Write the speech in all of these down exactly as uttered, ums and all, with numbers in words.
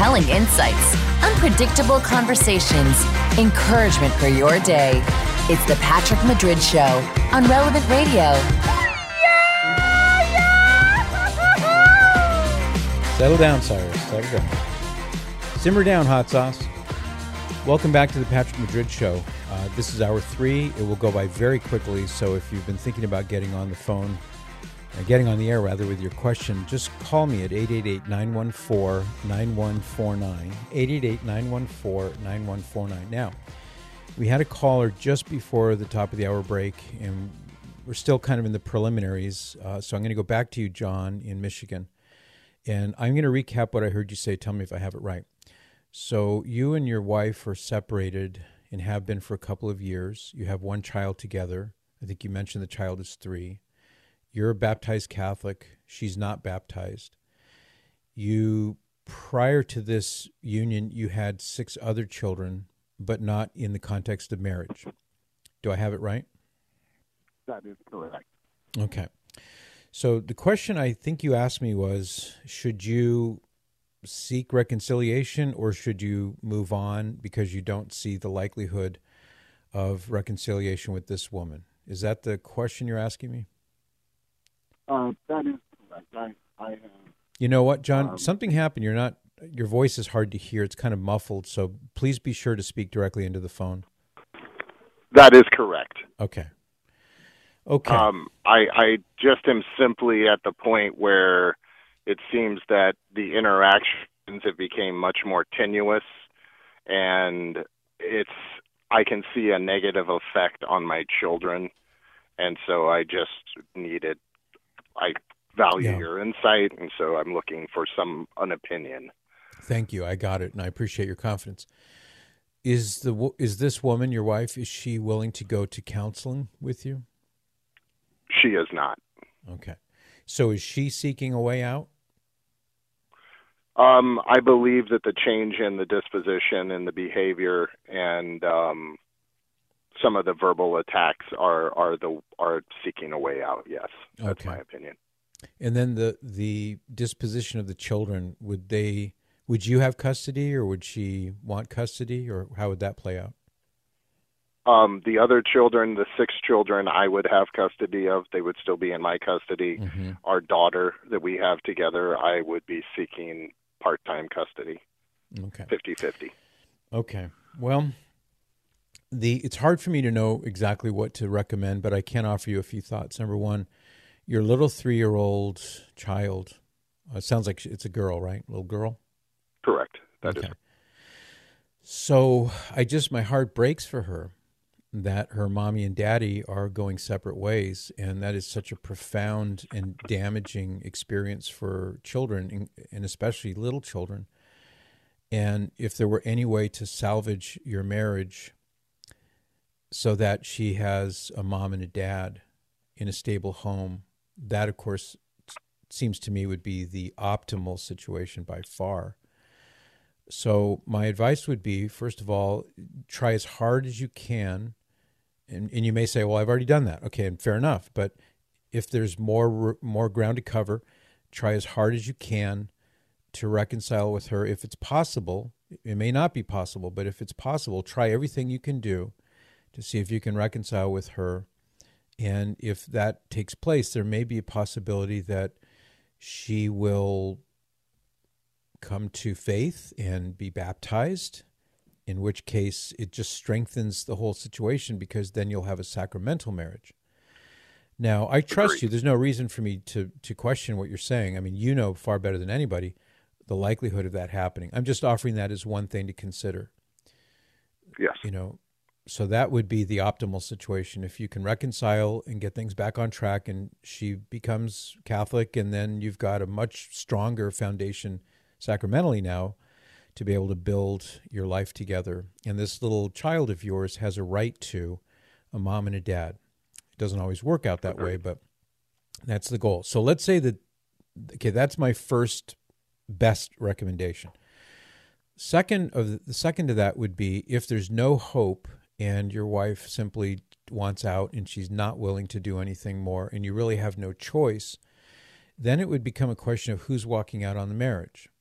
compelling insights, unpredictable conversations, encouragement for your day. It's the Patrick Madrid Show on Relevant Radio. Settle down, Cyrus. Settle down. Simmer down, hot sauce. Welcome back to the Patrick Madrid Show. Uh, this is hour three. It will go by very quickly, so if you've been thinking about getting on the phone, uh, getting on the air, rather, with your question, just call me at eight eight eight, nine one four, nine one four nine, eight eight eight, nine one four, nine one four nine. Now, we had a caller just before the top of the hour break, and we're still kind of in the preliminaries, uh, so I'm going to go back to you, John, in Michigan, and I'm going to recap what I heard you say. Tell me if I have it right. So you and your wife are separated and have been for a couple of years. You have one child together. I think you mentioned the child is three. You're a baptized Catholic. She's not baptized. You, prior to this union, you had six other children, but not in the context of marriage. Do I have it right? That is correct. Okay. So the question I think you asked me was, should you seek reconciliation or should you move on because you don't see the likelihood of reconciliation with this woman? Is that the question you're asking me? Uh, that is correct. I, I have. You know what, John? Um, Something happened. You're not. Your voice is hard to hear. It's kind of muffled. So please be sure to speak directly into the phone. That is correct. Okay. Okay. Um, I, I just am simply at the point where it seems that the interactions have become much more tenuous, and it's I can see a negative effect on my children, and so I just needed I value Yeah. your insight, and so I'm looking for some an opinion. Thank you. I got it, and I appreciate your confidence. Is the wo- is this woman, your wife, is she willing to go to counseling with you? She is not. Okay. So is she seeking a way out? Um, I believe that the change in the disposition and the behavior and um, some of the verbal attacks are are the are seeking a way out. Yes, that's Okay. my opinion. And then the the disposition of the children, would they would you have custody or would she want custody, or how would that play out? Um, the other children, the six children, I would have custody of. They would still be in my custody. Mm-hmm. Our daughter that we have together, I would be seeking part-time custody, Okay. fifty-fifty. Okay. Well, the it's hard for me to know exactly what to recommend, but I can offer you a few thoughts. Number one, your little three-year-old child, uh, it sounds like it's a girl, right? Little girl? Correct. That is Okay. So I just, my heart breaks for her that her mommy and daddy are going separate ways, and that is such a profound and damaging experience for children, and especially little children. And if there were any way to salvage your marriage so that she has a mom and a dad in a stable home, that, of course, seems to me would be the optimal situation by far. So my advice would be, first of all, try as hard as you can. And, and you may say, well, I've already done that. Okay, and fair enough. But if there's more more ground to cover, try as hard as you can to reconcile with her. If it's possible, it may not be possible, but if it's possible, try everything you can do to see if you can reconcile with her. And if that takes place, there may be a possibility that she will come to faith and be baptized, in which case it just strengthens the whole situation, because then you'll have a sacramental marriage. Now, I trust Agreed. you. There's no reason for me to, to question what you're saying. I mean, you know far better than anybody the likelihood of that happening. I'm just offering that as one thing to consider. Yes. You know, so that would be the optimal situation. If you can reconcile and get things back on track and she becomes Catholic, and then you've got a much stronger foundation sacramentally now to be able to build your life together. And this little child of yours has a right to a mom and a dad. It doesn't always work out that way, but that's the goal. So let's say that, okay, that's my first best recommendation. Second of the second to that would be, if there's no hope and your wife simply wants out and she's not willing to do anything more and you really have no choice, then it would become a question of who's walking out on the marriage.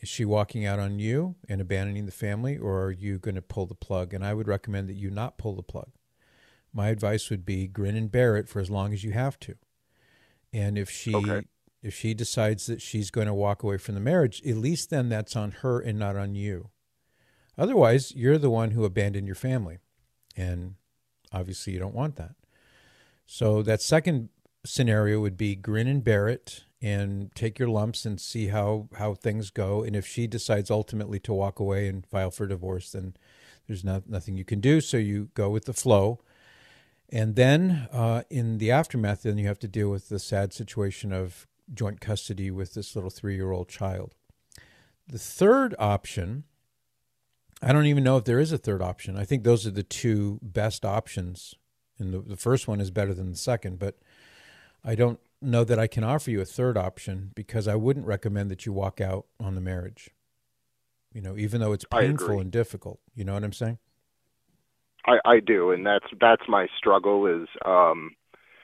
Is she walking out on you and abandoning the family, or are you going to pull the plug? And I would recommend that you not pull the plug. My advice would be grin and bear it for as long as you have to. And if she okay. if she decides that she's going to walk away from the marriage, at least then that's on her and not on you. Otherwise, you're the one who abandoned your family. And obviously you don't want that. So that second scenario would be grin and bear it and take your lumps and see how, how things go. And if she decides ultimately to walk away and file for divorce, then there's not, nothing you can do. So you go with the flow. And then uh, in the aftermath, then you have to deal with the sad situation of joint custody with this little three-year-old child. The third option, I don't even know if there is a third option. I think those are the two best options. And the, the first one is better than the second, but I don't know that I can offer you a third option because I wouldn't recommend that you walk out on the marriage. You know, even though it's painful and difficult. You know what I'm saying? I, I do, and that's that's my struggle is um,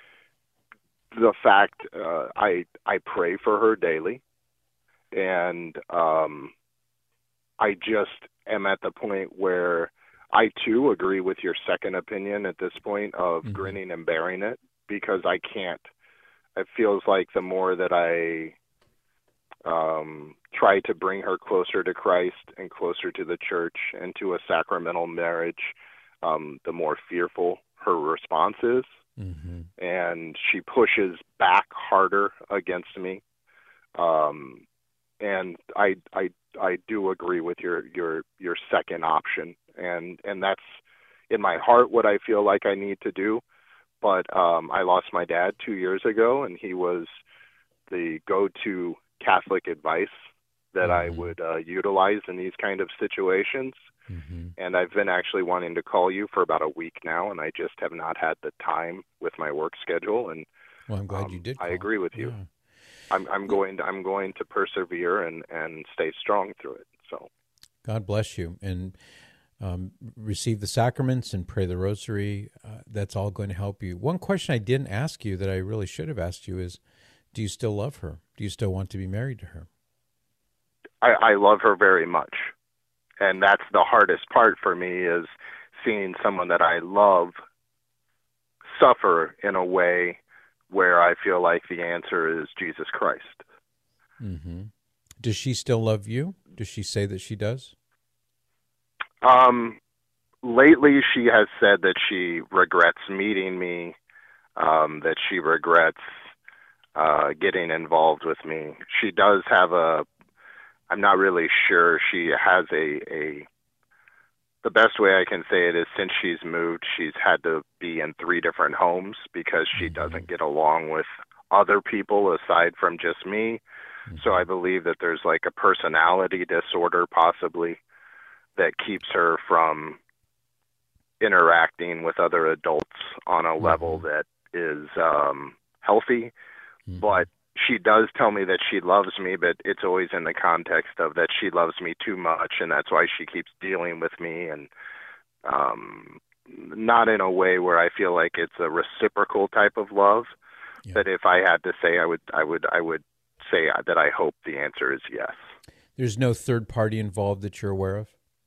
the fact uh, I I pray for her daily, and um, I just am at the point where I too agree with your second opinion at this point of mm-hmm. grinning and bearing it, because I can't. It feels like the more that I um, try to bring her closer to Christ and closer to the church and to a sacramental marriage, Um, the more fearful her response is, mm-hmm. and she pushes back harder against me. Um, and I, I, I do agree with your, your, your second option, and, and that's in my heart what I feel like I need to do. But um, I lost my dad two years ago, and he was the go-to Catholic advice that mm-hmm. I would uh, utilize in these kind of situations. Mm-hmm. And I've been actually wanting to call you for about a week now, and I just have not had the time with my work schedule. And well, I'm glad um, you did. I call. agree with you. Yeah. I'm, I'm going to I'm going to persevere and, and stay strong through it. So, God bless you, and um, receive the sacraments and pray the rosary. Uh, that's all going to help you. One question I didn't ask you that I really should have asked you is, do you still love her? Do you still want to be married to her? I, I love her very much. And that's the hardest part for me, is seeing someone that I love suffer in a way where I feel like the answer is Jesus Christ. Mm-hmm. Does she still love you? Does she say that she does? Um, lately she has said that she regrets meeting me, um, that she regrets uh, getting involved with me. She does have a I'm not really sure. She has a, a, the best way I can say it is since she's moved, she's had to be in three different homes because she mm-hmm. doesn't get along with other people aside from just me. Mm-hmm. So I believe that there's like a personality disorder possibly that keeps her from interacting with other adults on a mm-hmm. level that is um, healthy. Mm-hmm. But she does tell me that she loves me, but it's always in the context of that she loves me too much, and that's why she keeps dealing with me, and um, not in a way where I feel like it's a reciprocal type of love. Yeah. But if I had to say, I would, I would, I would say that I hope the answer is yes. There's no third party involved that you're aware of?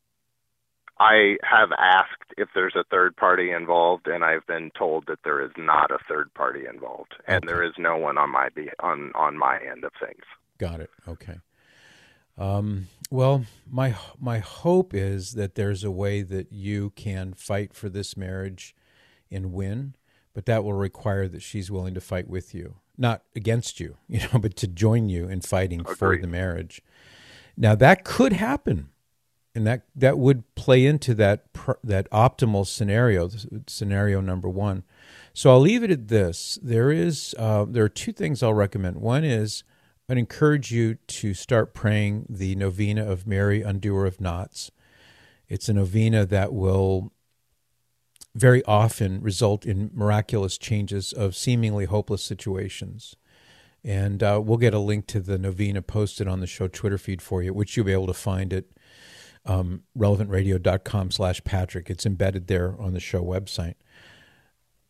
I have asked if there's a third party involved, and I've been told that there is not a third party involved, and okay. there is no one on my be- on on my end of things. Got it. Okay. Um, well, my my hope is that there's a way that you can fight for this marriage and win, but that will require that she's willing to fight with you, not against you, you know, but to join you in fighting Agreed. For the marriage. Now that could happen. And that, that would play into that that optimal scenario, scenario number one. So I'll leave it at this. There is uh, there are two things I'll recommend. One is I'd encourage you to start praying the Novena of Mary, Undoer of Knots. It's a novena that will very often result in miraculous changes of seemingly hopeless situations. And uh, we'll get a link to the novena posted on the show Twitter feed for you, which you'll be able to find at Um, relevant radio dot com slash Patrick. It's embedded there on the show website.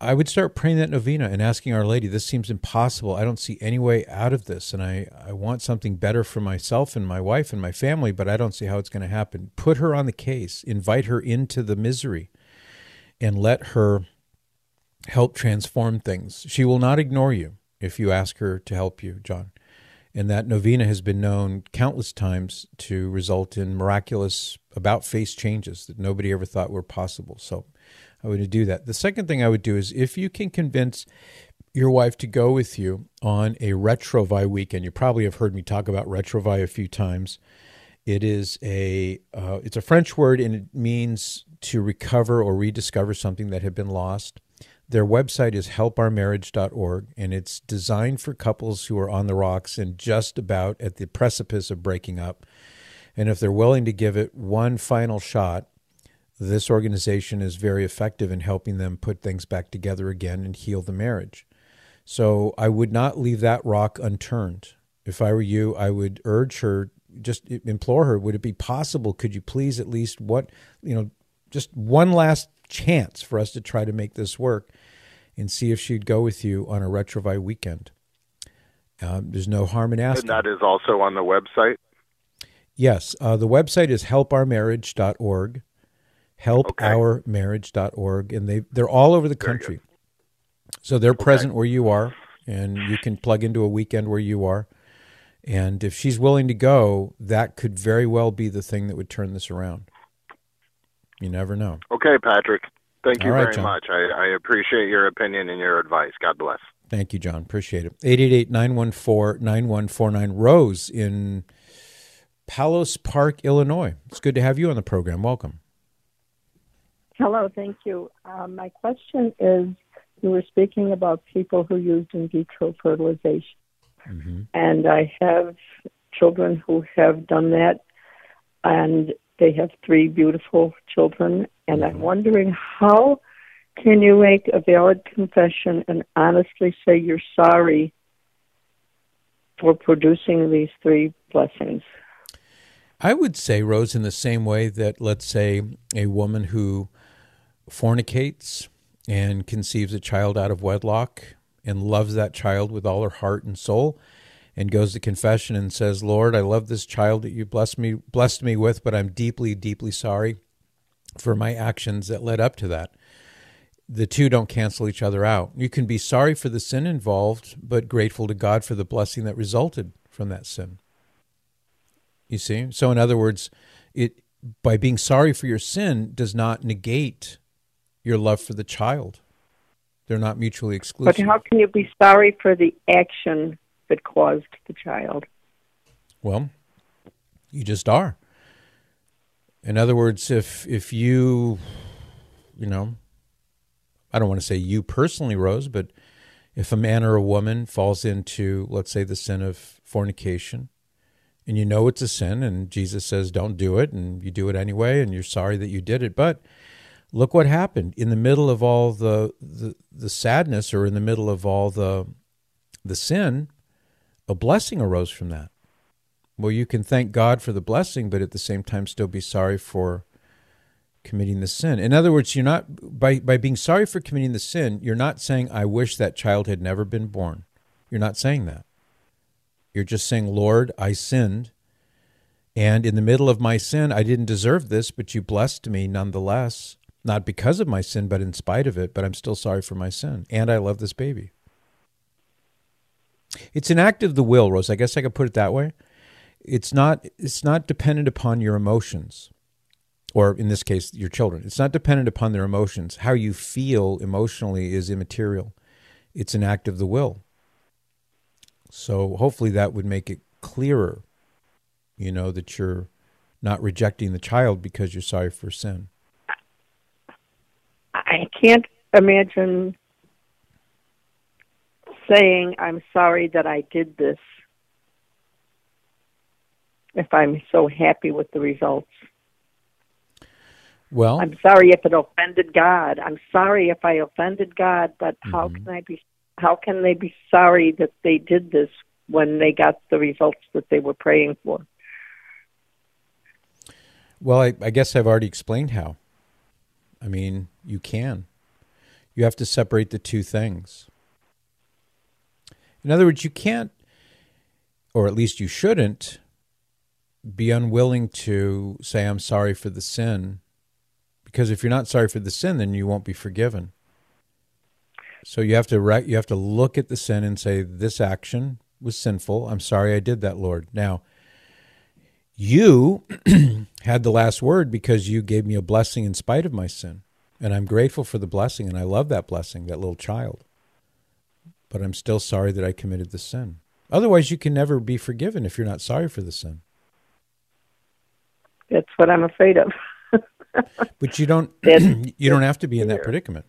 I would start praying that novena and asking Our Lady, this seems impossible. I don't see any way out of this, and I, I want something better for myself and my wife and my family, but I don't see how it's going to happen. Put her on the case, invite her into the misery, and let her help transform things. She will not ignore you if you ask her to help you, John. And that novena has been known countless times to result in miraculous about-face changes that nobody ever thought were possible. So I would do that. The second thing I would do is if you can convince your wife to go with you on a Retrouvaille weekend. You probably have heard me talk about Retrouvaille a few times. It is a uh, it's a French word, and it means to recover or rediscover something that had been lost. Their website is help our marriage dot org, and it's designed for couples who are on the rocks and just about at the precipice of breaking up. And if they're willing to give it one final shot, this organization is very effective in helping them put things back together again and heal the marriage. So I would not leave that rock unturned. If I were you, I would urge her, just implore her, would it be possible, could you please at least what, you know, just one last chance for us to try to make this work, and see if she'd go with you on a Retrouvaille weekend. Um, there's no harm in asking. And that is also on the website? Yes. Uh, the website is help our marriage dot org, help our marriage dot org, and they, they're all over the country. So they're okay. present where you are, and you can plug into a weekend where you are. And if she's willing to go, that could very well be the thing that would turn this around. You never know. Okay, Patrick. Thank you right, very John. much. I, I appreciate your opinion and your advice. God bless. Thank you, John. Appreciate it. eight eight eight, nine one four, nine one four nine. Rose in Palos Park, Illinois. It's good to have you on the program. Welcome. Hello. Thank you. Um, my question is, you were speaking about people who used in vitro fertilization. Mm-hmm. And I have children who have done that, and they have three beautiful children, and I'm wondering, how can you make a valid confession and honestly say you're sorry for producing these three blessings? I would say, Rose, in the same way that, let's say, a woman who fornicates and conceives a child out of wedlock and loves that child with all her heart and soul, and goes to confession and says, Lord, I love this child that you blessed me blessed me with, but I'm deeply, deeply sorry for my actions that led up to that. The two don't cancel each other out. You can be sorry for the sin involved, but grateful to God for the blessing that resulted from that sin. You see? So in other words, it by being sorry for your sin does not negate your love for the child. They're not mutually exclusive. But how can you be sorry for the action that caused the child? Well, you just are. In other words, if if you, you know, I don't want to say you personally, Rose, but if a man or a woman falls into, let's say, the sin of fornication, and you know it's a sin, and Jesus says don't do it, and you do it anyway, and you're sorry that you did it, but look what happened. In the middle of all the the, the sadness, or in the middle of all the the sin, a blessing arose from that. Well, you can thank God for the blessing, but at the same time still be sorry for committing the sin. In other words, you're not by by being sorry for committing the sin, you're not saying, I wish that child had never been born. You're not saying that. You're just saying, Lord, I sinned, and in the middle of my sin, I didn't deserve this, but you blessed me nonetheless, not because of my sin, but in spite of it, but I'm still sorry for my sin, and I love this baby. It's an act of the will, Rose. I guess I could put it that way. It's not it's not dependent upon your emotions, or in this case, your children. It's not dependent upon their emotions. How you feel emotionally is immaterial. It's an act of the will. So hopefully that would make it clearer, you know, that you're not rejecting the child because you're sorry for sin. I can't imagine saying I'm sorry that I did this if I'm so happy with the results. Well, I'm sorry if it offended God. I'm sorry if I offended God, but mm-hmm. how can I be how can they be sorry that they did this when they got the results that they were praying for? Well, I, I guess I've already explained how. I mean, you can. You have to separate the two things. In other words, you can't, or at least you shouldn't, be unwilling to say, I'm sorry for the sin, because if you're not sorry for the sin, then you won't be forgiven. So you have to re- you have to look at the sin and say, this action was sinful. I'm sorry I did that, Lord. Now, you had the last word because you gave me a blessing in spite of my sin. And I'm grateful for the blessing, and I love that blessing, that little child. But I'm still sorry that I committed the sin. Otherwise, you can never be forgiven if you're not sorry for the sin. That's what I'm afraid of. But you don't you don't have to be in that predicament.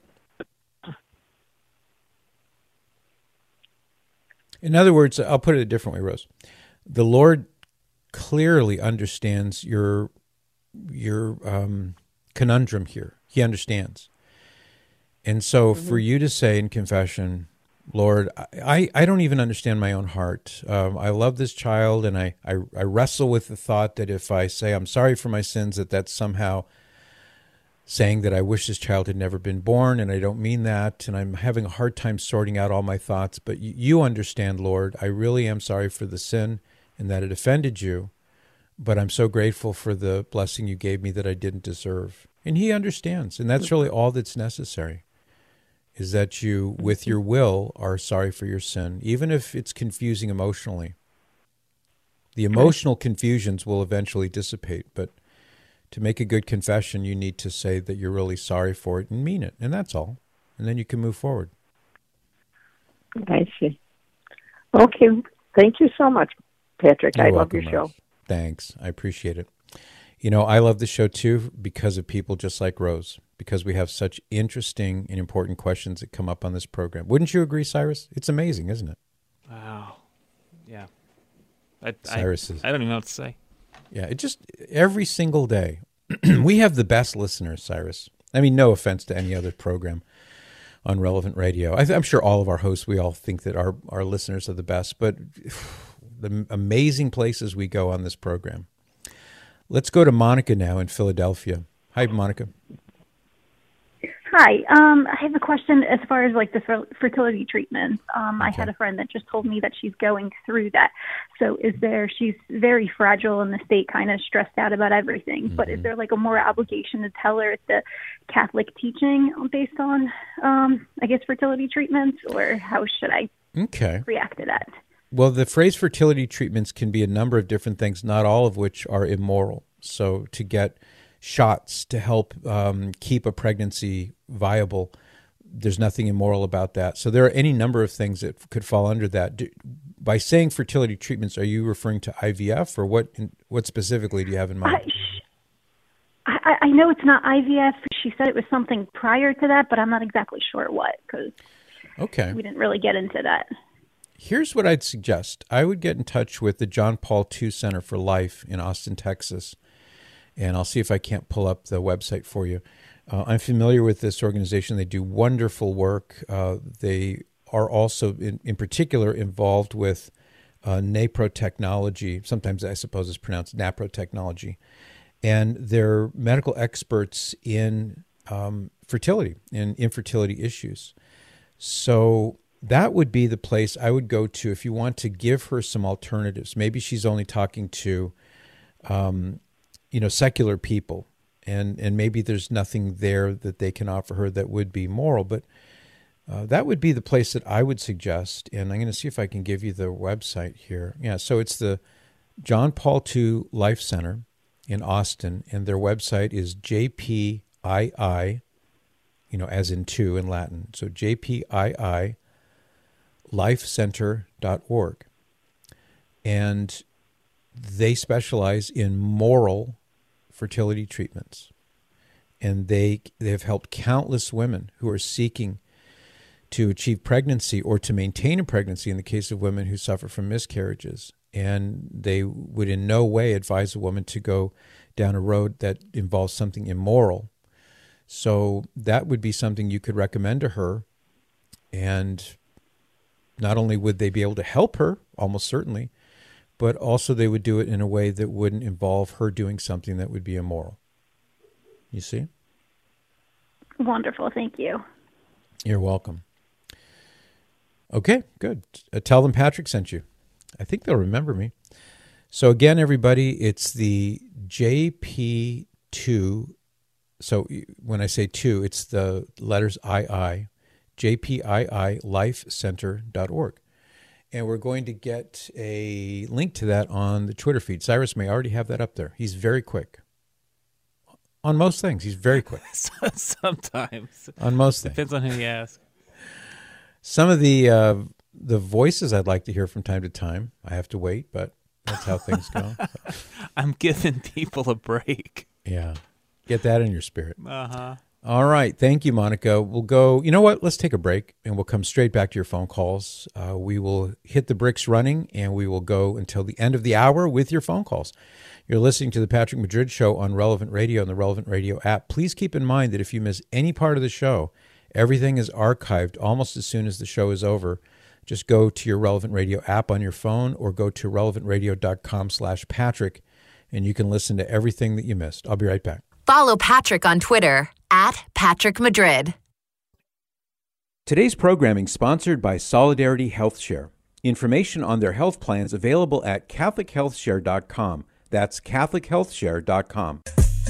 In other words, I'll put it a different way, Rose. The Lord clearly understands your your um, conundrum here. He understands. And so mm-hmm. for you to say in confession, Lord, I, I don't even understand my own heart. Um, I love this child, and I, I, I wrestle with the thought that if I say I'm sorry for my sins, that that's somehow saying that I wish this child had never been born, and I don't mean that, and I'm having a hard time sorting out all my thoughts. But you, you understand, Lord, I really am sorry for the sin and that it offended you, but I'm so grateful for the blessing you gave me that I didn't deserve. And he understands, and that's really all that's necessary, is that you, with your will, are sorry for your sin, even if it's confusing emotionally. The emotional confusions will eventually dissipate, but to make a good confession, you need to say that you're really sorry for it and mean it, and that's all. And then you can move forward. I see. Okay. Thank you so much, Patrick. You're I welcome, love your Rose. show. Thanks. I appreciate it. You know, I love the show, too, because of people just like Rose, because we have such interesting and important questions that come up on this program. Wouldn't you agree, Cyrus? It's amazing, isn't it? Wow. Yeah. I, Cyrus I, is, I don't even know what to say. Yeah, it just, every single day, we have the best listeners, Cyrus. I mean, no offense to any other program on Relevant Radio. I th- I'm sure all of our hosts, we all think that our, our listeners are the best, but the amazing places we go on this program. Let's go to Monica now in Philadelphia. Hi, Monica. Hi. Um, I have a question as far as like the fer- fertility treatments. Um, okay. I had a friend that just told me that she's going through that. So is there, she's very fragile in the state, kind of stressed out about everything. Mm-hmm. But is there like a moral obligation to tell her the Catholic teaching based on, um, I guess, fertility treatments? Or how should I okay. react to that? Well, the phrase fertility treatments can be a number of different things, not all of which are immoral. So to get shots to help um, keep a pregnancy viable, there's nothing immoral about that. So there are any number of things that could fall under that. Do, by saying fertility treatments, are you referring to I V F, or what What specifically do you have in mind? I, I, I know it's not I V F. She said it was something prior to that, but I'm not exactly sure what, because okay. we didn't really get into that. Here's what I'd suggest. I would get in touch with the John Paul the Second Center for Life in Austin, Texas, and I'll see if I can't pull up the website for you. Uh, I'm familiar with this organization. They do wonderful work. Uh, they are also, in, in particular, involved with uh, NAPRO technology. Sometimes I suppose it's pronounced NAPRO technology. And they're medical experts in um, fertility and infertility issues. So that would be the place I would go to if you want to give her some alternatives. Maybe she's only talking to, um, you know, secular people, and, and maybe there's nothing there that they can offer her that would be moral. But uh, that would be the place that I would suggest. And I'm going to see if I can give you the website here. Yeah, so it's the John Paul the Second Life Center in Austin, and their website is J P I I, you know, as in two in Latin. So J P I I life center dot org. And they specialize in moral fertility treatments. And they they have helped countless women who are seeking to achieve pregnancy or to maintain a pregnancy in the case of women who suffer from miscarriages. And they would in no way advise a woman to go down a road that involves something immoral. So that would be something you could recommend to her. And not only would they be able to help her, almost certainly, but also they would do it in a way that wouldn't involve her doing something that would be immoral. You see? Wonderful. Thank you. You're welcome. Okay, good. Uh, tell them Patrick sent you. I think they'll remember me. So again, everybody, it's the J P two. So when I say two, it's the letters I I, J P I I life center dot org. And we're going to get a link to that on the Twitter feed. Cyrus may already have that up there. He's very quick. On most things, he's very quick. Sometimes. On most things. Depends on who you ask. Some of the uh, the voices I'd like to hear from time to time, I have to wait, but that's how things go. I'm giving people a break. Yeah. Get that in your spirit. Uh-huh. All right. Thank you, Monica. We'll go, you know what? Let's take a break, and we'll come straight back to your phone calls. Uh, we will hit the bricks running, and we will go until the end of the hour with your phone calls. You're listening to the Patrick Madrid Show on Relevant Radio and the Relevant Radio app. Please keep in mind that if you miss any part of the show, everything is archived almost as soon as the show is over. Just go to your Relevant Radio app on your phone or go to relevant radio dot com slash Patrick, and you can listen to everything that you missed. I'll be right back. Follow Patrick on Twitter at Patrick Madrid. Today's programming sponsored by Solidarity Health Share. Information on their health plans available at catholic health share dot com. That's catholic health share dot com.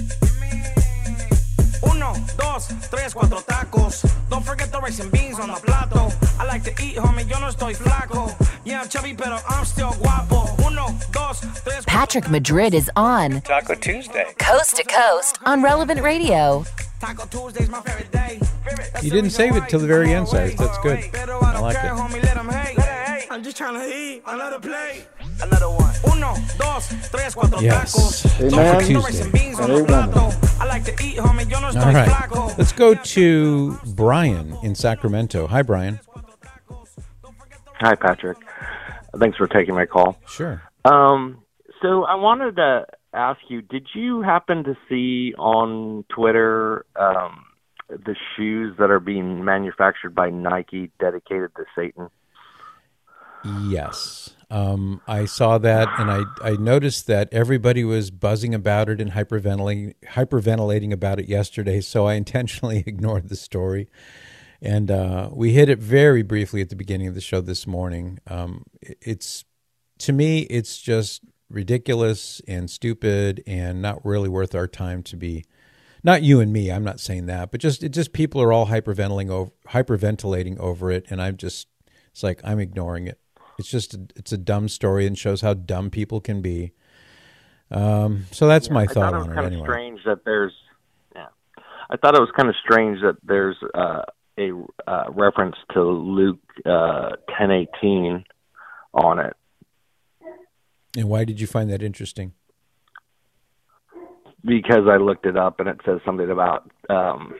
Uno, dos, tres, cuatro tacos. Don't forget the rice and beans on the plato. I like to eat, homie, yo no estoy flaco. Yeah, I'm chubby, pero I'm still guapo. Uno, dos, tres. Patrick Madrid is on Taco Tuesday, Coast to Coast on Relevant Radio. Taco Tuesday's my favorite day. You didn't save it till the very end, Cyrus. That's good. I like it. Homie, let 'em hate. I'm just trying to eat another plate. Another one. Uno, dos, tres, cuatro Yes. tacos. Taco Tuesday. I like to eat, homie, yo no estoy All right. flaco. Let's go to Brian in Sacramento. Hi, Brian. Hi, Patrick. Thanks for taking my call. Sure. Um, so I wanted to ask you, did you happen to see on Twitter um, the shoes that are being manufactured by Nike dedicated to Satan? Yes. Um, I saw that, and I, I noticed that everybody was buzzing about it and hyperventilating, hyperventilating about it yesterday, so I intentionally ignored the story. And uh, we hit it very briefly at the beginning of the show this morning. Um, it's, to me, it's just ridiculous and stupid and not really worth our time to be, not you and me, I'm not saying that, but just, it just people are all hyperventilating over, hyperventilating over it, and I'm just, it's like, I'm ignoring it. It's just, a, it's a dumb story and shows how dumb people can be. Um, so that's yeah, my I thought thought it was on it kind of anyway. Strange that there's, yeah, I thought it was kind of strange that there's uh, a uh, reference to Luke uh, ten eighteen on it. And why did you find that interesting? Because I looked it up and it says something about um,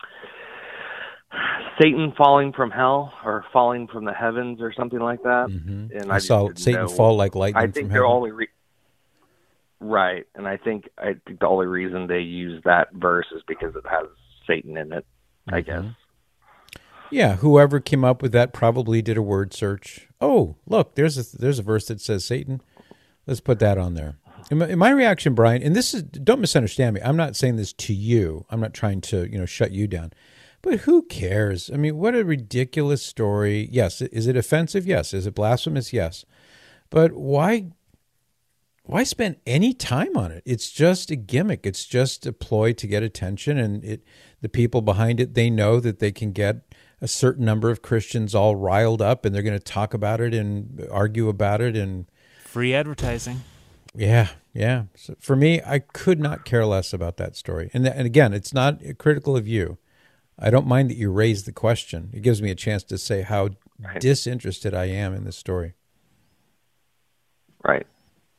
Satan falling from hell or falling from the heavens or something like that. Mm-hmm. And I, I saw Satan know. fall like lightning I think from they're heaven. only re- right, and I think I think the only reason they use that verse is because it has Satan in it. Mm-hmm. I guess. Yeah, whoever came up with that probably did a word search. Oh, look, there's a there's a verse that says Satan. Let's put that on there. In my, in my reaction, Brian, and this is, don't misunderstand me. I'm not saying this to you. I'm not trying to, you know, shut you down. But who cares? I mean, what a ridiculous story. Yes, is it offensive? Yes. Is it blasphemous? Yes. But why why spend any time on it? It's just a gimmick. It's just a ploy to get attention, and it the people behind it, they know that they can get a certain number of Christians all riled up, and they're going to talk about it and argue about it. And free advertising. Yeah, yeah. So for me, I could not care less about that story. And, and again, it's not critical of you. I don't mind that you raised the question. It gives me a chance to say how right. disinterested I am in this story. Right.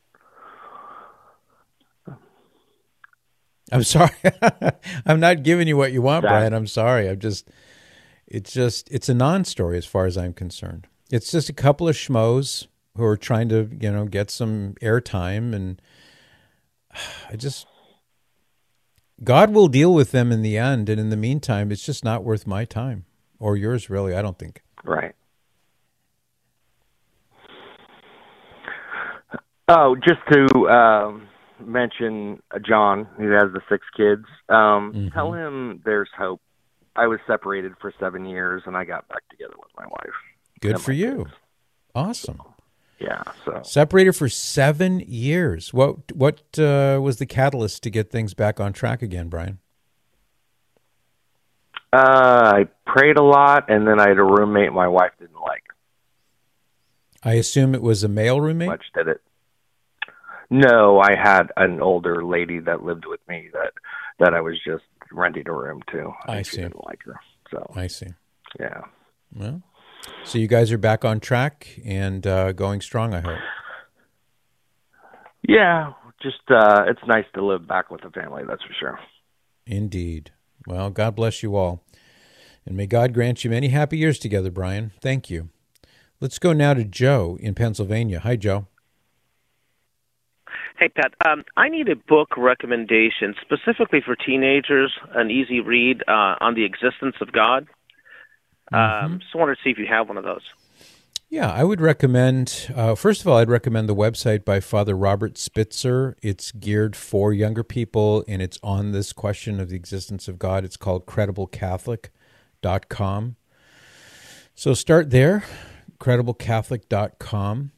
I'm sorry. I'm not giving you what you want, that, Brian. I'm sorry. I'm just, it's just, it's a non-story as far as I'm concerned. It's just a couple of schmoes who are trying to, you know, get some airtime, and I just, God will deal with them in the end, and in the meantime, it's just not worth my time or yours, really. I don't think. Right. Oh, just to um, mention John, who has the six kids. Um, mm-hmm. Tell him there's hope I was separated for seven years, and I got back together with my wife. Good for you. Kids. Awesome. So, yeah. So separated for seven years. What what uh, was the catalyst to get things back on track again, Brian? Uh, I prayed a lot, and then I had a roommate my wife didn't like. I assume it was a male roommate? Much did it. No, I had an older lady that lived with me that, that I was just renting a room to. I see. She didn't like her. So I see. Yeah. Well, so you guys are back on track and uh, going strong, I hope. Yeah, just uh, it's nice to live back with the family, that's for sure. Indeed. Well, God bless you all. And may God grant you many happy years together, Brian. Thank you. Let's go now to Joe in Pennsylvania. Hi, Joe. Hey, Pat. Um, I need a book recommendation specifically for teenagers, an easy read uh, on the existence of God. Mm-hmm. Um, just wanted to see if you have one of those. Yeah, I would recommend, uh, first of all, I'd recommend the website by Father Robert Spitzer. It's geared for younger people, and it's on this question of the existence of God. It's called credible catholic dot com. So start there, credible catholic dot com.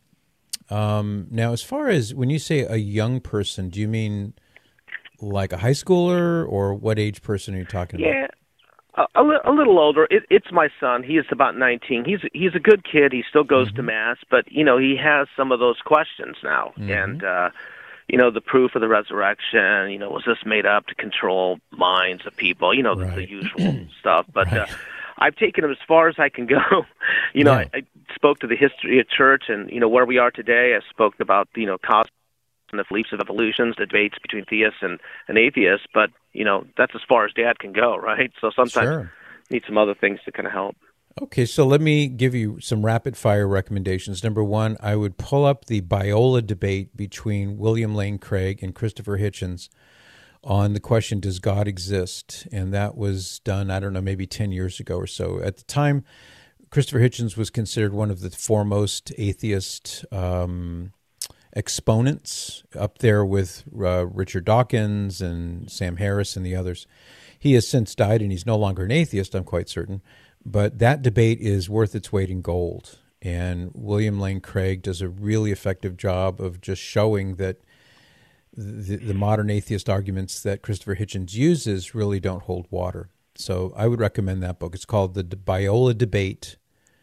Um, now, as far as when you say a young person, do you mean like a high schooler, or what age person are you talking yeah. about? Yeah. A, a, li- a little older. It, it's my son. He is about nineteen. He's he's a good kid. He still goes mm-hmm. to mass, but you know he has some of those questions now, mm-hmm. and uh, you know the proof of the resurrection. You know, was this made up to control minds of people? You know, right. the, the usual stuff. But right. uh, I've taken him as far as I can go. you know, yeah. I, I spoke to the history of church, and you know where we are today. I spoke about you know cosmos and the beliefs of evolutions, the debates between theists and, and atheists, but, you know, that's as far as Dad can go, right? So sometimes sure. you need some other things to kind of help. Okay, so let me give you some rapid-fire recommendations. Number one, I would pull up the Biola debate between William Lane Craig and Christopher Hitchens on the question, does God exist? And that was done, I don't know, maybe ten years ago or so. At the time, Christopher Hitchens was considered one of the foremost atheist um exponents, up there with uh, Richard Dawkins and Sam Harris and the others. He has since died, and he's no longer an atheist, I'm quite certain. But that debate is worth its weight in gold. And William Lane Craig does a really effective job of just showing that the, the modern atheist arguments that Christopher Hitchens uses really don't hold water. So I would recommend that book. It's called The Biola Debate.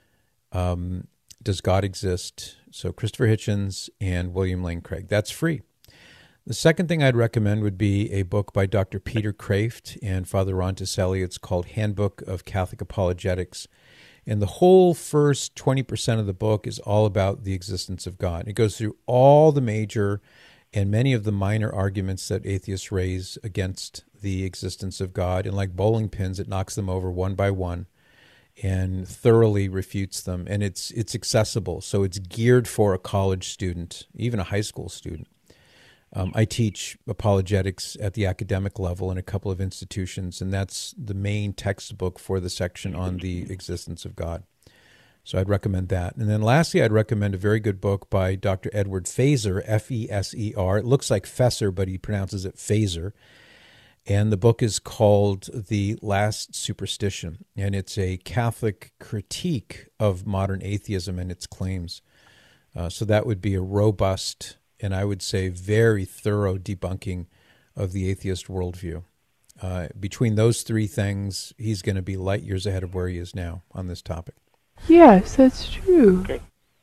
Um, Does God Exist? So Christopher Hitchens and William Lane Craig. That's free. The second thing I'd recommend would be a book by Doctor Peter Kraft and Father Ron Tiselli. It's called Handbook of Catholic Apologetics. And the whole first twenty percent of the book is all about the existence of God. It goes through all the major and many of the minor arguments that atheists raise against the existence of God. And like bowling pins, it knocks them over one by one and thoroughly refutes them. And it's it's accessible, so it's geared for a college student, even a high school student. Um, I teach apologetics at the academic level in a couple of institutions, and that's the main textbook for the section on the existence of God. So I'd recommend that. And then lastly, I'd recommend a very good book by Doctor Edward Feser, F E S E R. It looks like Fesser, but he pronounces it Feser. And the book is called The Last Superstition, and it's a Catholic critique of modern atheism and its claims. Uh, so that would be a robust and I would say very thorough debunking of the atheist worldview. Uh, between those three things, he's going to be light years ahead of where he is now on this topic. Yes, that's true. Okay.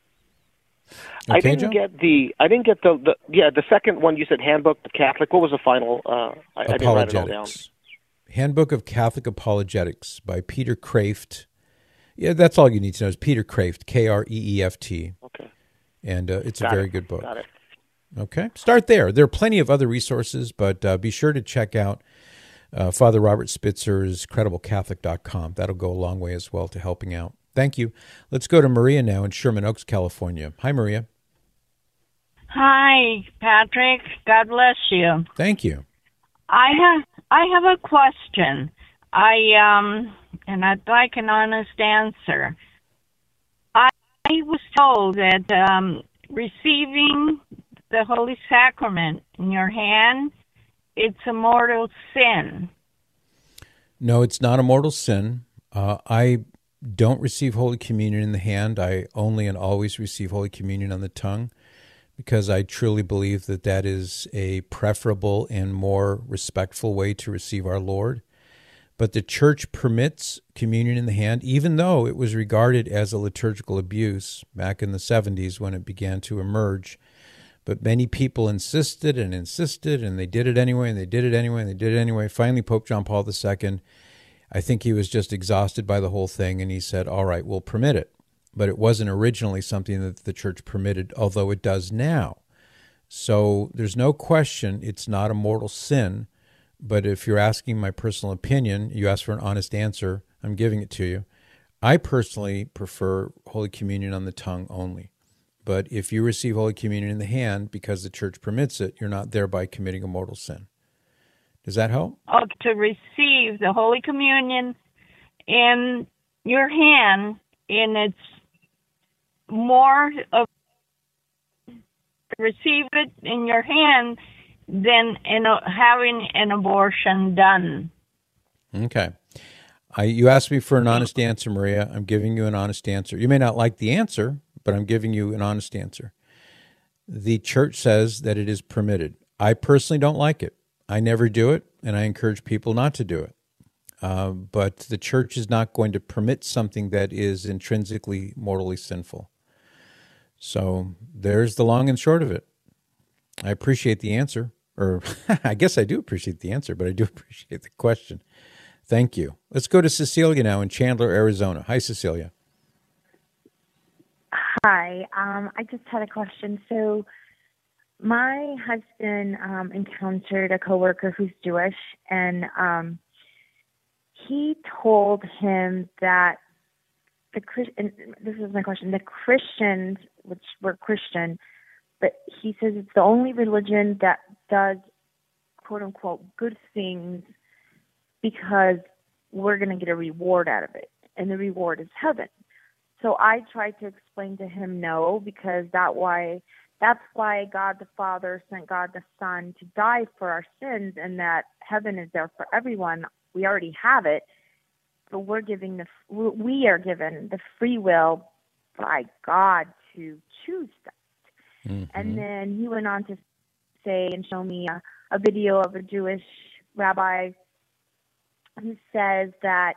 Okay, I didn't Joe? get the. I didn't get the, the. Yeah, the second one you said, Handbook of Catholic. What was the final? Uh, I, I didn't write it all down. Handbook of Catholic Apologetics by Peter Kraft. Yeah, that's all you need to know is Peter Kraft, K R E E F T. Okay. And uh, it's Got a very it. good book. Got it. Okay, start there. There are plenty of other resources, but uh, be sure to check out uh, Father Robert Spitzer's credible catholic dot com. That'll go a long way as well to helping out. Thank you. Let's go to Maria now in Sherman Oaks, California. Hi, Maria. Hi, Patrick. God bless you. Thank you. I have I have a question. I um and I'd like an honest answer. I, I was told that um, receiving the Holy Sacrament in your hand, it's a mortal sin. No, it's not a mortal sin. Uh, I don't receive Holy Communion in the hand. I only and always receive Holy Communion on the tongue, because I truly believe that that is a preferable and more respectful way to receive our Lord. But the church permits communion in the hand, even though it was regarded as a liturgical abuse back in the seventies when it began to emerge. But many people insisted and insisted, and they did it anyway, and they did it anyway, and they did it anyway. Finally, Pope John Paul the Second, I think he was just exhausted by the whole thing, and he said, all right, we'll permit it. But it wasn't originally something that the church permitted, although it does now. So there's no question it's not a mortal sin. But if you're asking my personal opinion, you ask for an honest answer, I'm giving it to you. I personally prefer Holy Communion on the tongue only. But if you receive Holy Communion in the hand because the church permits it, you're not thereby committing a mortal sin. Does that help? Oh, to receive the Holy Communion in your hand, and it's more of receive it in your hand than in a, having an abortion done. Okay. I, you asked me for an honest answer, Maria. I'm giving you an honest answer. You may not like the answer, but I'm giving you an honest answer. The church says that it is permitted. I personally don't like it. I never do it, and I encourage people not to do it. Uh, but the church is not going to permit something that is intrinsically mortally sinful. So there's the long and short of it. I appreciate the answer. Or I guess I do appreciate the answer, but I do appreciate the question. Thank you. Let's go to Cecilia now in Chandler, Arizona. Hi, Cecilia. Hi. Um, I just had a question. So my husband um, encountered a coworker who's Jewish, and um, he told him that the Christian, this is my question, the Christians, which were Christian, but he says it's the only religion that does, quote unquote, good things because we're going to get a reward out of it, and the reward is heaven. So I tried to explain to him no, because that why that's why God the Father sent God the Son to die for our sins, and that heaven is there for everyone. We already have it, but we're giving the we are given the free will by God to choose that. Mm-hmm. And then he went on to say and show me a, a video of a Jewish rabbi who says that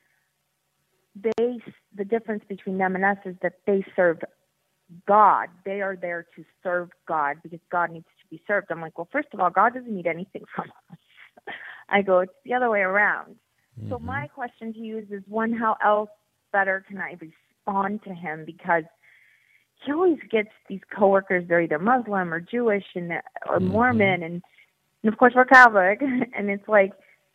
they, the difference between them and us is that they serve God. They are there to serve God because God needs to be served. I'm like, well, first of all, God doesn't need anything from us. I go, it's the other way around. Mm-hmm. So my question to you is, is one, how else better can I respond to him? Because he always gets these coworkers, they're either Muslim or Jewish and or mm-hmm. Mormon, and, and of course we're Catholic, and it's like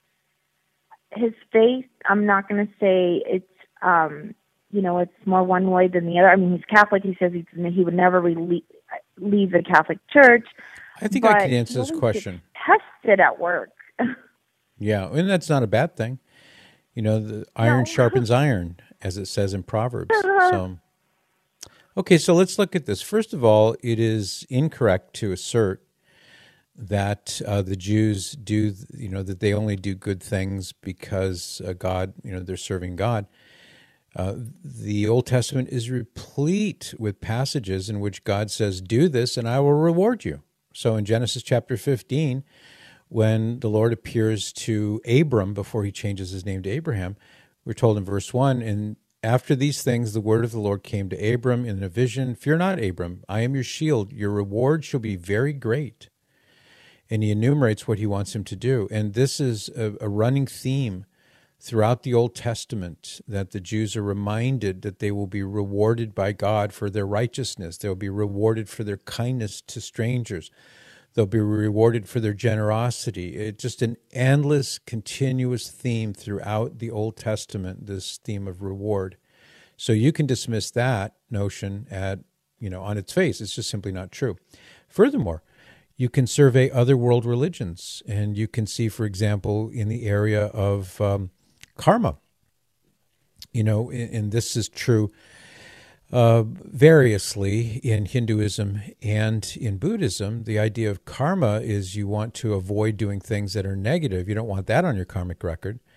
his faith, I'm not going to say it's, um, you know, it's more one way than the other. I mean, he's Catholic. He says he's, he would never really leave the Catholic Church. I think I can answer this question. Tested at work. Yeah, and that's not a bad thing. You know, the iron no. sharpens iron, as it says in Proverbs. So, okay, so let's look at this. First of all, it is incorrect to assert that uh, the Jews do, you know, that they only do good things because uh, God, you know, they're serving God. Uh, the Old Testament is replete with passages in which God says, do this and I will reward you. So in Genesis chapter fifteen, when the Lord appears to Abram before he changes his name to Abraham, we're told in verse one, and after these things, the word of the Lord came to Abram in a vision, fear not, Abram, I am your shield. Your reward shall be very great. And he enumerates what he wants him to do. And this is a, a running theme throughout the Old Testament, that the Jews are reminded that they will be rewarded by God for their righteousness. They'll be rewarded for their kindness to strangers. They'll be rewarded for their generosity. It's just an endless, continuous theme throughout the Old Testament, this theme of reward. So you can dismiss that notion at, you know, on its face. It's just simply not true. Furthermore, you can survey other world religions, and you can see, for example, in the area of um, karma, you know, and, and this is true Uh, variously in Hinduism and in Buddhism. The idea of karma is you want to avoid doing things that are negative. You don't want that on your karmic record.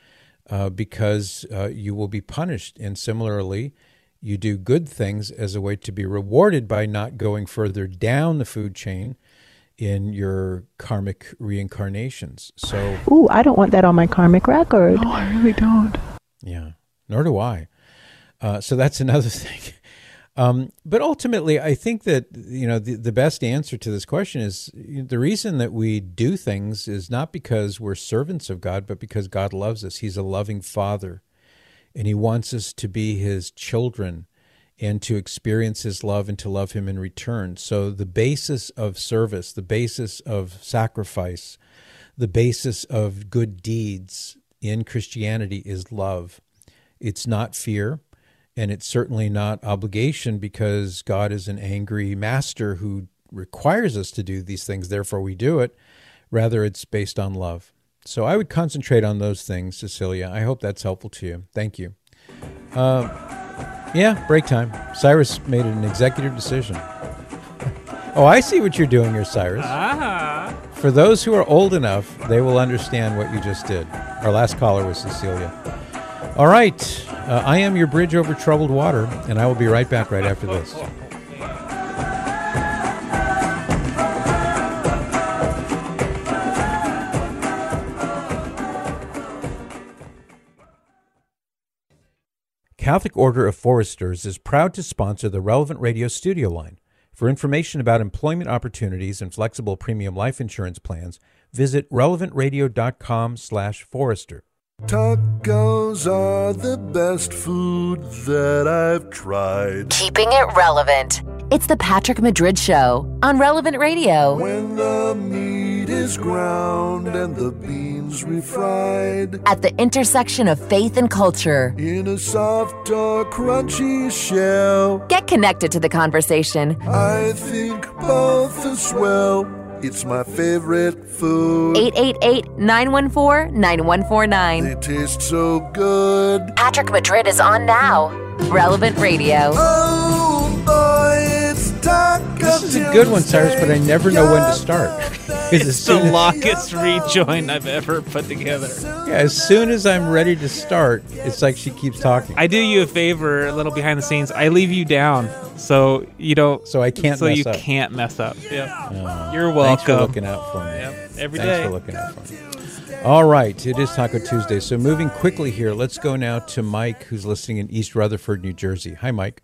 uh, because uh, you will be punished. And similarly, you do good things as a way to be rewarded by not going further down the food chain in your karmic reincarnations. So, ooh, I don't want that on my karmic record. No, I really don't. Yeah, nor do I. Uh, so that's another thing. Um, but ultimately, I think that, you know, the, the best answer to this question is the reason that we do things is not because we're servants of God, but because God loves us. He's a loving Father, and He wants us to be His children and to experience His love and to love Him in return. So the basis of service, the basis of sacrifice, the basis of good deeds in Christianity is love. It's not fear, and it's certainly not obligation, because God is an angry master who requires us to do these things, therefore we do it. Rather, it's based on love. So I would concentrate on those things, Cecilia. I hope that's helpful to you. Thank you. Uh, yeah, break time. Cyrus made an executive decision. Oh, I see what you're doing here, Cyrus. Ah. For those who are old enough, they will understand what you just did. Our last caller was Cecilia. All right. Uh, I am your bridge over troubled water, and I will be right back right after this. Catholic Order of Foresters is proud to sponsor the Relevant Radio studio line. For information about employment opportunities and flexible premium life insurance plans, visit relevant radio dot com slash forester. Tacos are the best food that I've tried. Keeping it relevant. It's the Patrick Madrid Show on Relevant Radio. When the meat is ground and the beans refried. At the intersection of faith and culture. In a soft or crunchy shell. Get connected to the conversation. I think both as well. It's my favorite food. eight eight eight, nine one four, nine one four nine. They taste so good. Patrick Madrid is on now. Relevant Radio. Oh boy, it's Taco This is a good one, Cyrus, but I never know when to start. It's the longest rejoin I've ever put together. Yeah, as soon as I'm ready to start, it's like she keeps talking. I do you a favor, a little behind the scenes. I leave you down, so you don't. So I can't. So mess you up. can't mess up. Yeah, Oh, you're welcome. Thanks for looking out for me. Yep, every Thanks day. for looking out for me. All right, it is Taco Tuesday. So moving quickly here, let's go now to Mike, who's listening in East Rutherford, New Jersey. Hi, Mike.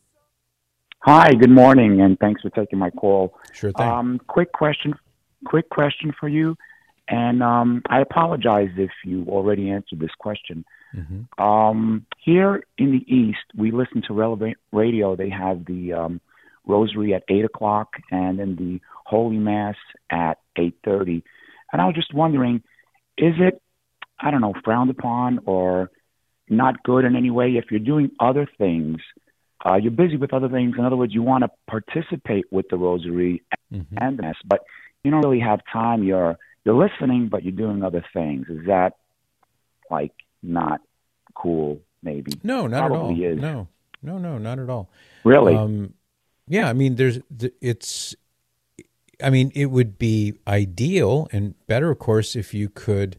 Hi, good morning, and thanks for taking my call. Sure thing. Um, quick question, quick question for you, and um, I apologize if you already answered this question. Mm-hmm. Um, here in the East, we listen to Relevant Radio. They have the um, Rosary at eight o'clock, and then the Holy Mass at eight thirty. And I was just wondering, is it, I don't know, frowned upon or not good in any way if you're doing other things? Uh, you're busy with other things. In other words, you want to participate with the Rosary mm-hmm. and the Mass, but you don't really have time. You're you're listening, but you're doing other things. Is that like not cool? Maybe no, not Probably at all. Is. No, no, no, not at all. Really? Um, yeah, I mean, there's it's. I mean, it would be ideal and better, of course, if you could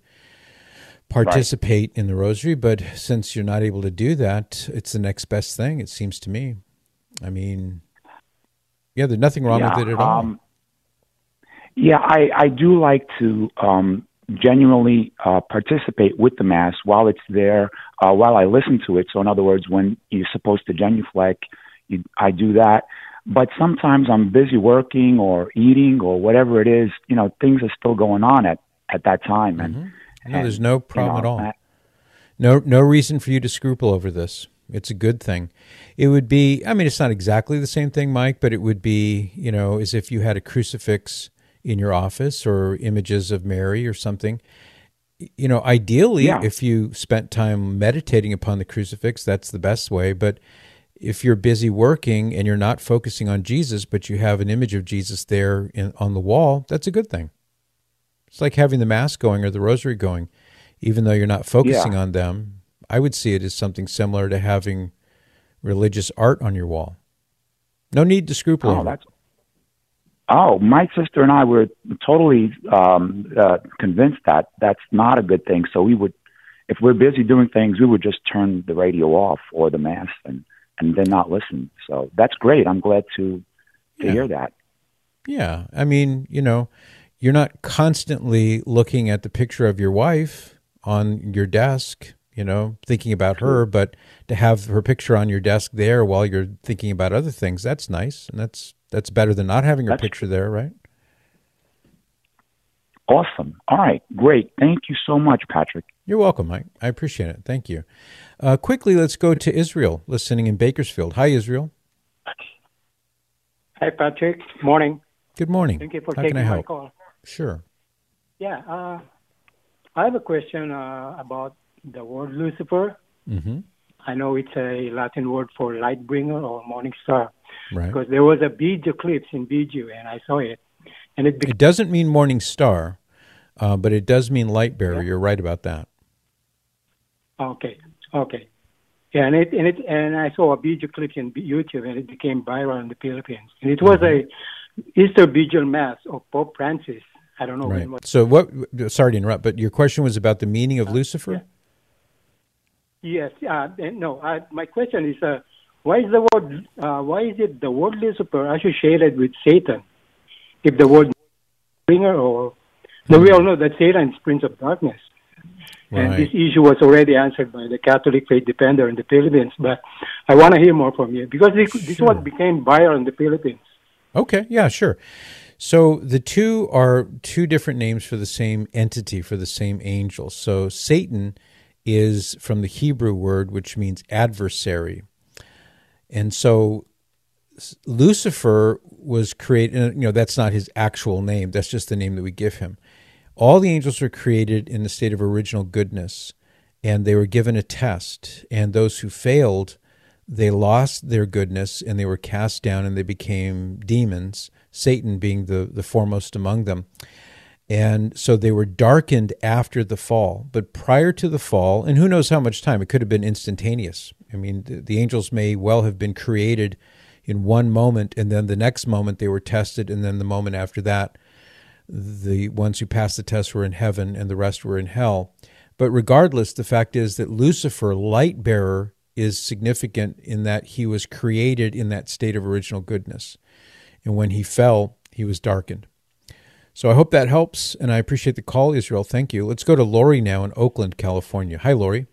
participate right. in the Rosary, but since you're not able to do that, it's the next best thing, it seems to me. I mean, yeah, there's nothing wrong yeah, with it at um, all. Yeah, I, I do like to um, genuinely uh, participate with the Mass while it's there, uh, while I listen to it. So in other words, when you're supposed to genuflect, you, I do that. But sometimes I'm busy working or eating or whatever it is, you know, things are still going on at, at that time. And, mm-hmm. No, and, there's no problem you know, at all. I, no, no reason for you to scruple over this. It's a good thing. It would be, I mean, it's not exactly the same thing, Mike, but it would be, you know, as if you had a crucifix in your office or images of Mary or something. You know, ideally, yeah. if you spent time meditating upon the crucifix, that's the best way. But if you're busy working and you're not focusing on Jesus, but you have an image of Jesus there in, on the wall, that's a good thing. It's like having the Mass going or the Rosary going. Even though you're not focusing yeah. on them, I would see it as something similar to having religious art on your wall. No need to scruple oh, over that's, oh, my sister and I were totally um, uh, convinced that that's not a good thing. So we would if we're busy doing things, we would just turn the radio off or the mass and, and then not listen. So that's great. I'm glad to to Yeah. hear that. Yeah. I mean, you know, you're not constantly looking at the picture of your wife on your desk, you know, thinking about her, but to have her picture on your desk there while you're thinking about other things, that's nice. And that's that's better than not having her That's picture there, right? Awesome. All right, great. Thank you so much, Patrick. You're welcome, Mike. I appreciate it. Thank you. Uh, quickly, let's go to Israel, listening in Bakersfield. Hi, Israel. Hi, Patrick. Morning. Good morning. Thank you for How taking can I my help? call. Sure. Yeah, uh, I have a question uh, about the word Lucifer. Mm-hmm. I know it's a Latin word for light bringer or morning star. Right. Because there was a beach eclipse in Bijou, and I saw it. And it, It doesn't mean morning star, uh, but it does mean light bearer. Yeah. You're right about that. Okay, okay. Yeah, and it and it and I saw a beach eclipse in YouTube, and it became viral in the Philippines. And it was Mm-hmm. a Easter Vigil Mass of Pope Francis. I don't know when Right. was. So what, sorry to interrupt, but your question was about the meaning of Lucifer? Yes, uh, and no. Uh, my question is, uh, why is the word? Uh, why is it the word Lucifer associated with Satan? If the word bringer, or no, we all know that Satan is Prince of Darkness, and Right. this issue was already answered by the Catholic Faith Defender in the Philippines. But I want to hear more from you because this, this Sure. one became viral in the Philippines. Okay, yeah, sure. So the two are two different names for the same entity, for the same angel. So Satan is from the Hebrew word, which means adversary. And so Lucifer was created, you know, that's not his actual name. That's just the name that we give him. All the angels were created in the state of original goodness, and they were given a test. And those who failed, they lost their goodness, and they were cast down, and they became demons, Satan being the, the foremost among them. And so they were darkened after the fall. But prior to the fall, and who knows how much time, it could have been instantaneous. I mean, the, the angels may well have been created in one moment, and then the next moment they were tested, and then the moment after that, the ones who passed the test were in heaven, and the rest were in hell. But regardless, the fact is that Lucifer, light bearer, is significant in that he was created in that state of original goodness. And when he fell, he was darkened. So I hope that helps, and I appreciate the call, Israel. Thank you. Let's go to Lori now in Oakland, California. Hi, Lori.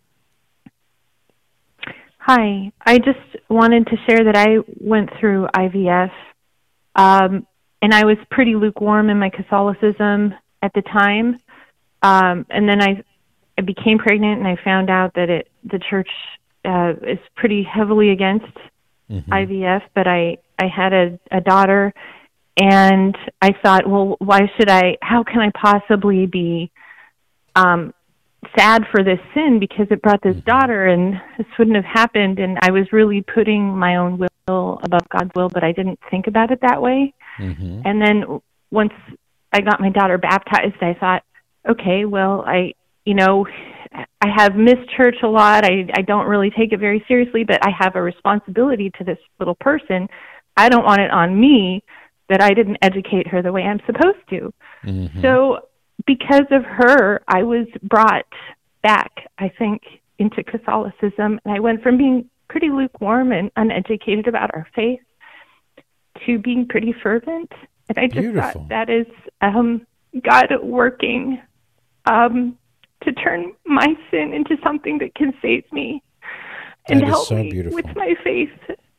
Hi. I just wanted to share that I went through I V F, um, and I was pretty lukewarm in my Catholicism at the time. Um, and then I, I became pregnant, and I found out that it the church uh, is pretty heavily against mm-hmm. I V F. But I, I had a, a daughter, and I thought, well, why should I? How can I possibly be um, sad for this sin, because it brought this daughter, and this wouldn't have happened. And I was really putting my own will above God's will, but I didn't think about it that way. Mm-hmm. And then once I got my daughter baptized, I thought, okay, well, I, you know, I have missed church a lot. I, I don't really take it very seriously, but I have a responsibility to this little person. I don't want it on me that I didn't educate her the way I'm supposed to. Mm-hmm. So because of her, I was brought back, I think, into Catholicism. And I went from being pretty lukewarm and uneducated about our faith to being pretty fervent. And I just Beautiful. thought that is um, God working um, to turn my sin into something that can save me and help so me beautiful. with my faith.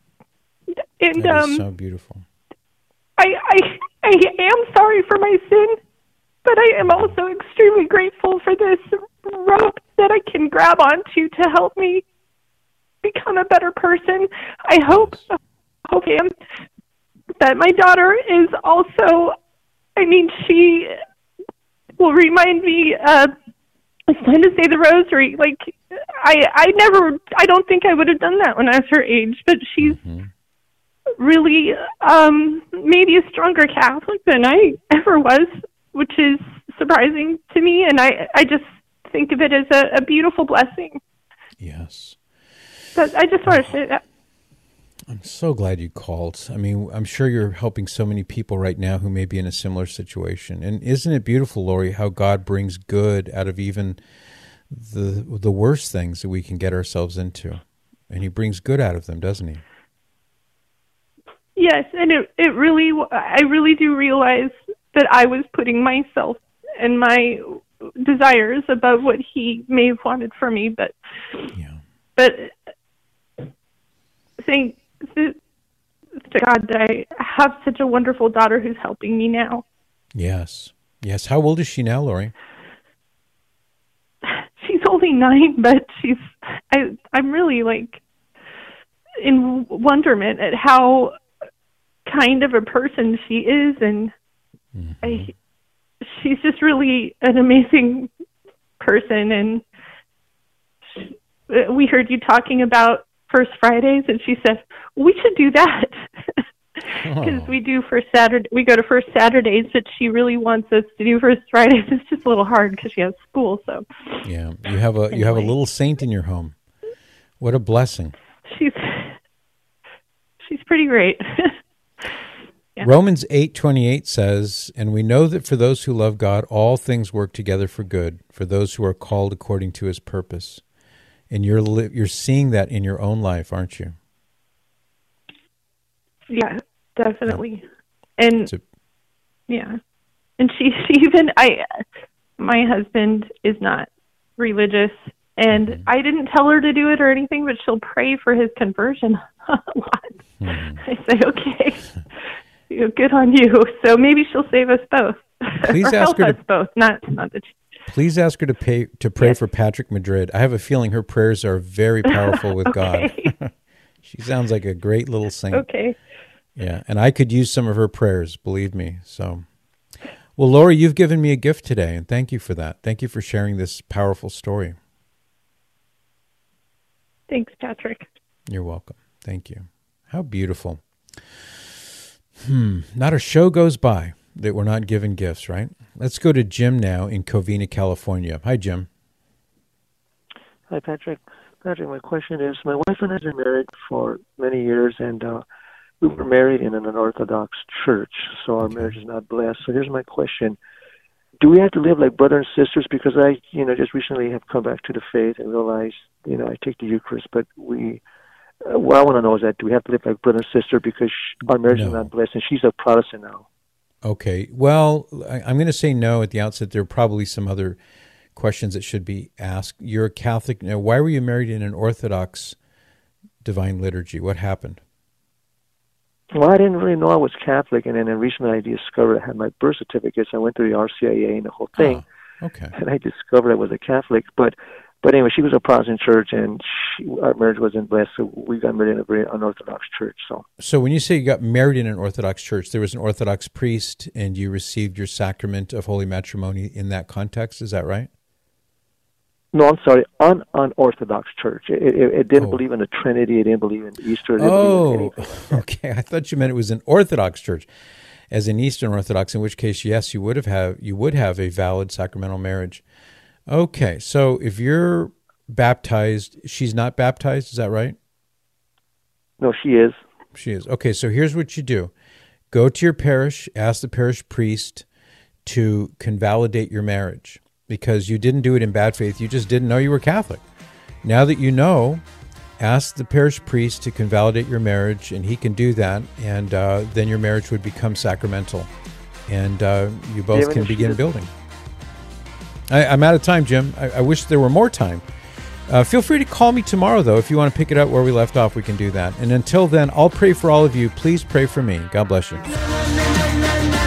And that um, is so beautiful. I, I, I am sorry for my sin, but I am also extremely grateful for this rope that I can grab onto to help me become a better person. I hope, hope I am, that my daughter is also, I mean, she will remind me, uh, it's time to say the rosary. Like, I, I never, I don't think I would have done that when I was her age, but she's mm-hmm. really um, maybe a stronger Catholic than I ever was, which is surprising to me, and I, I just think of it as a, a beautiful blessing. Yes. But I just want to say that. I'm so glad you called. I mean, I'm sure you're helping so many people right now who may be in a similar situation. And isn't it beautiful, Lori, how God brings good out of even the the worst things that we can get ourselves into, and he brings good out of them, doesn't he? Yes, and it it really, I really do realize that I was putting myself and my desires above what he may have wanted for me, but yeah. but thank to God that I have such a wonderful daughter who's helping me now. Yes, yes. How old is she now, Lori? She's only nine, but she's I I'm really like in wonderment at how kind of a person she is, and mm-hmm. I she's just really an amazing person. And she, we heard you talking about First Fridays, and she said we should do that because oh. we do First Saturday. We go to First Saturdays, but she really wants us to do First Fridays. It's just a little hard because she has school. So yeah, you have a anyway. you have a little saint in your home. What a blessing. She's she's pretty great. Yeah. Romans eight twenty-eight says, "And we know that for those who love God, all things work together for good, for those who are called according to his purpose." And you're li- you're seeing that in your own life, aren't you? Yeah, definitely. Yeah. And a- yeah, and she, she even I, my husband is not religious, and mm-hmm. I didn't tell her to do it or anything, but she'll pray for his conversion a lot. Mm-hmm. I say, okay. Good on you. So maybe she'll save us both. Please or ask help her us to, both. Not, not that. She, please ask her to pay to pray yes. for Patrick Madrid. I have a feeling her prayers are very powerful with okay. God. She sounds like a great little saint. Okay. Yeah, and I could use some of her prayers, believe me. So, well, Lori, you've given me a gift today, and thank you for that. Thank you for sharing this powerful story. Thanks, Patrick. You're welcome. Thank you. How beautiful. Hmm. Not a show goes by that we're not given gifts, right? Let's go to Jim now in Covina, California. Hi, Jim. Hi, Patrick. Patrick, my question is, my wife and I have been married for many years, and uh, we were married in an Orthodox church, so our okay. marriage is not blessed. So here's my question. Do we have to live like brother and sisters? Because I, you know, just recently have come back to the faith and realized, you know, I take the Eucharist, but we... Uh, what I want to know is that do we have to live like brother and sister because she, our marriage no. is not blessed, and she's a Protestant now? Okay. Well, I, I'm going to say no at the outset. There are probably some other questions that should be asked. You're a Catholic. Now, why were you married in an Orthodox divine liturgy? What happened? Well, I didn't really know I was Catholic, and then recently I discovered I had my birth certificate, so I went to the R C I A and the whole thing. Oh, okay. And I discovered I was a Catholic, but... But anyway, she was a Protestant church, and she, our marriage wasn't blessed, so we got married in a very unorthodox church. So, so when you say you got married in an Orthodox church, there was an Orthodox priest, and you received your sacrament of holy matrimony in that context. Is that right? No, I'm sorry, un unorthodox church. It, it, it didn't oh. believe in the Trinity. It didn't believe in Easter. It didn't oh, believe in anything like that. Okay. I thought you meant it was an Orthodox church, as an Eastern Orthodox. In which case, yes, you would have have you would have a valid sacramental marriage. Okay, so if you're baptized, she's not baptized, is that right? No, she is. She is. Okay, so here's what you do. Go to your parish, ask the parish priest to convalidate your marriage, because you didn't do it in bad faith, you just didn't know you were Catholic. Now that you know, ask the parish priest to convalidate your marriage, and he can do that, and uh, then your marriage would become sacramental, and uh, you both yeah, can begin building. I, I'm out of time, Jim. I, I wish there were more time. Uh, feel free to call me tomorrow, though. If you want to pick it up where we left off, we can do that. And until then, I'll pray for all of you. Please pray for me. God bless you.